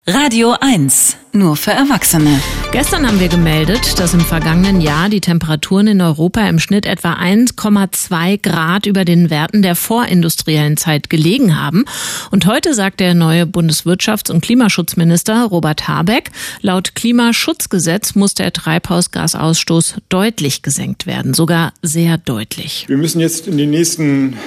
Radio 1, nur für Erwachsene. Gestern haben wir gemeldet, dass im vergangenen Jahr die Temperaturen in Europa im Schnitt etwa 1,2 Grad über den Werten der vorindustriellen Zeit gelegen haben. Und heute sagt der neue Bundeswirtschafts- und Klimaschutzminister Robert Habeck, laut Klimaschutzgesetz muss der Treibhausgasausstoß deutlich gesenkt werden, sogar sehr deutlich. Wir müssen jetzt in den nächsten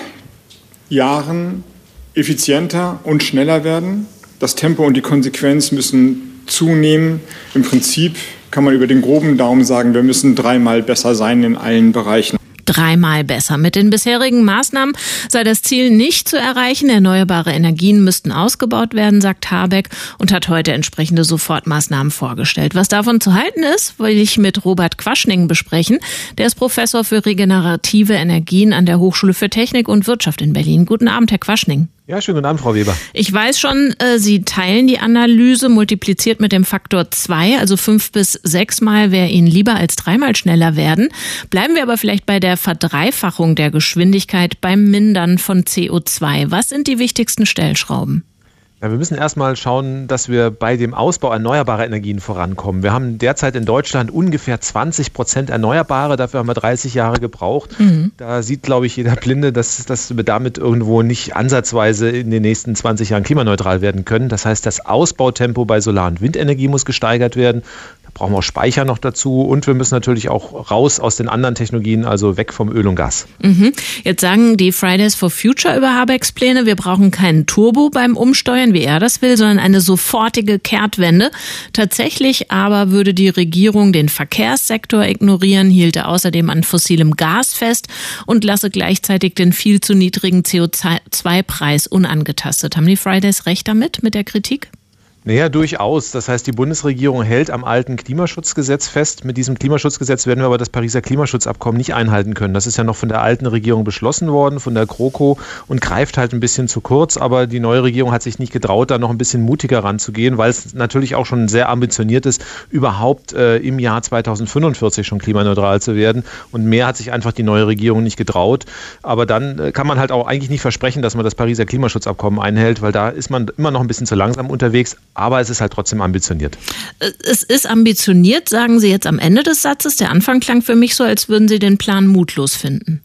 Jahren effizienter und schneller werden. Das Tempo und die Konsequenz müssen zunehmen. Im Prinzip kann man über den groben Daumen sagen, wir müssen 3-mal besser sein in allen Bereichen. 3-mal besser. Mit den bisherigen Maßnahmen sei das Ziel nicht zu erreichen. Erneuerbare Energien müssten ausgebaut werden, sagt Habeck und hat heute entsprechende Sofortmaßnahmen vorgestellt. Was davon zu halten ist, will ich mit Robert Quaschning besprechen. Der ist Professor für regenerative Energien an der Hochschule für Technik und Wirtschaft in Berlin. Guten Abend, Herr Quaschning. Ja, schönen guten Abend, Frau Weber. Ich weiß schon, Sie teilen die Analyse, multipliziert mit dem Faktor 2, also 5 bis 6 Mal wäre Ihnen lieber als 3-mal schneller werden. Bleiben wir aber vielleicht bei der Verdreifachung der Geschwindigkeit beim Mindern von CO2. Was sind die wichtigsten Stellschrauben? Ja, wir müssen erstmal schauen, dass wir bei dem Ausbau erneuerbarer Energien vorankommen. Wir haben derzeit in Deutschland ungefähr 20% Erneuerbare, dafür haben wir 30 Jahre gebraucht. Da sieht, glaube ich, jeder Blinde, dass wir damit irgendwo nicht ansatzweise in den nächsten 20 Jahren klimaneutral werden können. Das heißt, das Ausbautempo bei Solar- und Windenergie muss gesteigert werden. Da brauchen wir auch Speicher noch dazu und wir müssen natürlich auch raus aus den anderen Technologien, also weg vom Öl und Gas. Jetzt sagen die Fridays for Future über Habecks Pläne, wir brauchen keinen Turbo beim Umsteuern, wie er das will, sondern eine sofortige Kehrtwende. Tatsächlich aber würde die Regierung den Verkehrssektor ignorieren, hielte außerdem an fossilem Gas fest und lasse gleichzeitig den viel zu niedrigen CO2-Preis unangetastet. Haben die Fridays recht damit, mit der Kritik? Naja, durchaus. Das heißt, die Bundesregierung hält am alten Klimaschutzgesetz fest. Mit diesem Klimaschutzgesetz werden wir aber das Pariser Klimaschutzabkommen nicht einhalten können. Das ist ja noch von der alten Regierung beschlossen worden, von der GroKo und greift halt ein bisschen zu kurz. Aber die neue Regierung hat sich nicht getraut, da noch ein bisschen mutiger ranzugehen, weil es natürlich auch schon sehr ambitioniert ist, überhaupt im Jahr 2045 schon klimaneutral zu werden. Und mehr hat sich einfach die neue Regierung nicht getraut. Aber dann kann man halt auch eigentlich nicht versprechen, dass man das Pariser Klimaschutzabkommen einhält, weil da ist man immer noch ein bisschen zu langsam unterwegs. Aber es ist halt trotzdem ambitioniert. Es ist ambitioniert, sagen Sie jetzt am Ende des Satzes. Der Anfang klang für mich so, als würden Sie den Plan mutlos finden.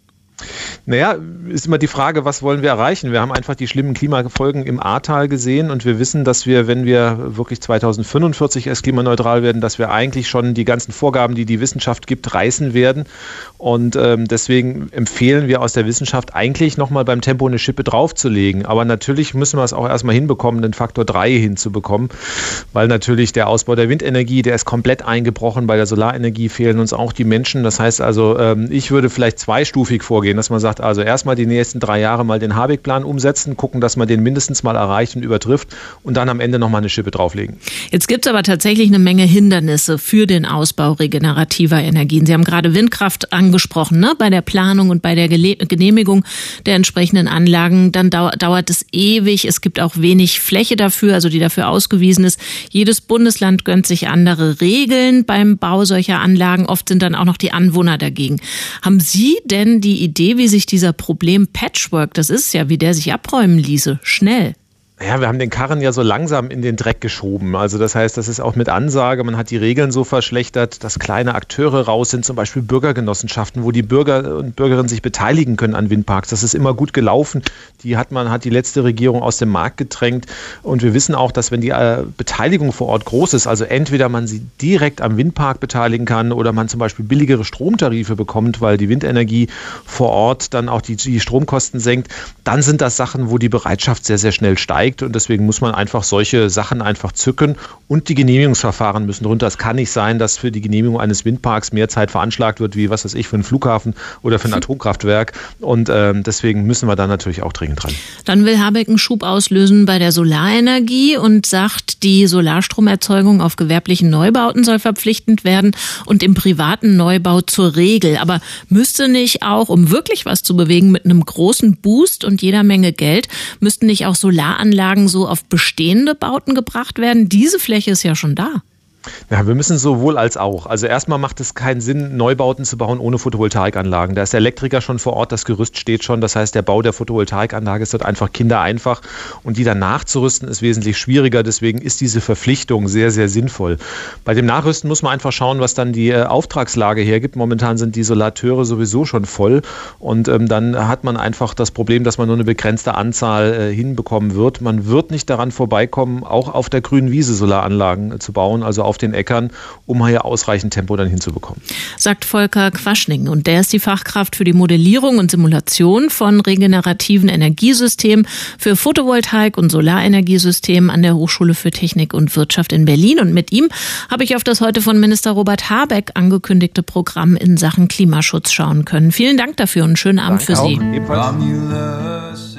Naja, ist immer die Frage, was wollen wir erreichen? Wir haben einfach die schlimmen Klimafolgen im Ahrtal gesehen und wir wissen, dass wir, wenn wir wirklich 2045 erst klimaneutral werden, dass wir eigentlich schon die ganzen Vorgaben, die die Wissenschaft gibt, reißen werden. Und deswegen empfehlen wir aus der Wissenschaft eigentlich nochmal beim Tempo eine Schippe draufzulegen. Aber natürlich müssen wir es auch erstmal hinbekommen, den Faktor 3 hinzubekommen, weil natürlich der Ausbau der Windenergie, der ist komplett eingebrochen. Bei der Solarenergie fehlen uns auch die Menschen. Das heißt also, ich würde vielleicht zweistufig vorgehen, dass man sagt, also erstmal die nächsten 3 Jahre mal den Habeck-Plan umsetzen, gucken, dass man den mindestens mal erreicht und übertrifft und dann am Ende nochmal eine Schippe drauflegen. Jetzt gibt es aber tatsächlich eine Menge Hindernisse für den Ausbau regenerativer Energien. Sie haben gerade Windkraft angesprochen, ne? Bei der Planung und bei der Genehmigung der entsprechenden Anlagen, dann dauert es ewig. Es gibt auch wenig Fläche dafür, also die dafür ausgewiesen ist. Jedes Bundesland gönnt sich andere Regeln beim Bau solcher Anlagen. Oft sind dann auch noch die Anwohner dagegen. Haben Sie denn die Idee, wie sich dieser Problem-Patchwork, das ist ja, wie der sich abräumen ließe, schnell? Ja, wir haben den Karren ja so langsam in den Dreck geschoben. Also das heißt, das ist auch mit Ansage. Man hat die Regeln so verschlechtert, dass kleine Akteure raus sind, zum Beispiel Bürgergenossenschaften, wo die Bürger und Bürgerinnen sich beteiligen können an Windparks. Das ist immer gut gelaufen. Man hat die letzte Regierung aus dem Markt gedrängt. Und wir wissen auch, dass wenn die Beteiligung vor Ort groß ist, also entweder man sie direkt am Windpark beteiligen kann oder man zum Beispiel billigere Stromtarife bekommt, weil die Windenergie vor Ort dann auch die Stromkosten senkt, dann sind das Sachen, wo die Bereitschaft sehr, sehr schnell steigt. Und deswegen muss man einfach solche Sachen einfach zücken und die Genehmigungsverfahren müssen runter. Es kann nicht sein, dass für die Genehmigung eines Windparks mehr Zeit veranschlagt wird, wie, was weiß ich, für einen Flughafen oder für ein Atomkraftwerk. Und deswegen müssen wir da natürlich auch dringend dran. Dann will Habeck einen Schub auslösen bei der Solarenergie und sagt, die Solarstromerzeugung auf gewerblichen Neubauten soll verpflichtend werden und im privaten Neubau zur Regel. Aber müsste nicht auch, um wirklich was zu bewegen, mit einem großen Boost und jeder Menge Geld, müssten nicht auch Solaranlagen so auf bestehende Bauten gebracht werden? Diese Fläche ist ja schon da. Ja, wir müssen sowohl als auch. Also erstmal macht es keinen Sinn, Neubauten zu bauen ohne Photovoltaikanlagen. Da ist der Elektriker schon vor Ort, das Gerüst steht schon. Das heißt, der Bau der Photovoltaikanlage ist dort einfach kindereinfach. Und die dann nachzurüsten, ist wesentlich schwieriger. Deswegen ist diese Verpflichtung sehr, sehr sinnvoll. Bei dem Nachrüsten muss man einfach schauen, was dann die Auftragslage hergibt. Momentan sind die Solateure sowieso schon voll. Und dann hat man einfach das Problem, dass man nur eine begrenzte Anzahl hinbekommen wird. Man wird nicht daran vorbeikommen, auch auf der grünen Wiese Solaranlagen zu bauen, also auf den Äckern, um hier ausreichend Tempo dann hinzubekommen. Sagt Volker Quaschning. Und der ist die Fachkraft für die Modellierung und Simulation von regenerativen Energiesystemen für Photovoltaik- und Solarenergiesystemen an der Hochschule für Technik und Wirtschaft in Berlin. Und mit ihm habe ich auf das heute von Minister Robert Habeck angekündigte Programm in Sachen Klimaschutz schauen können. Vielen Dank dafür und einen schönen Abend für Sie. Ebenfalls.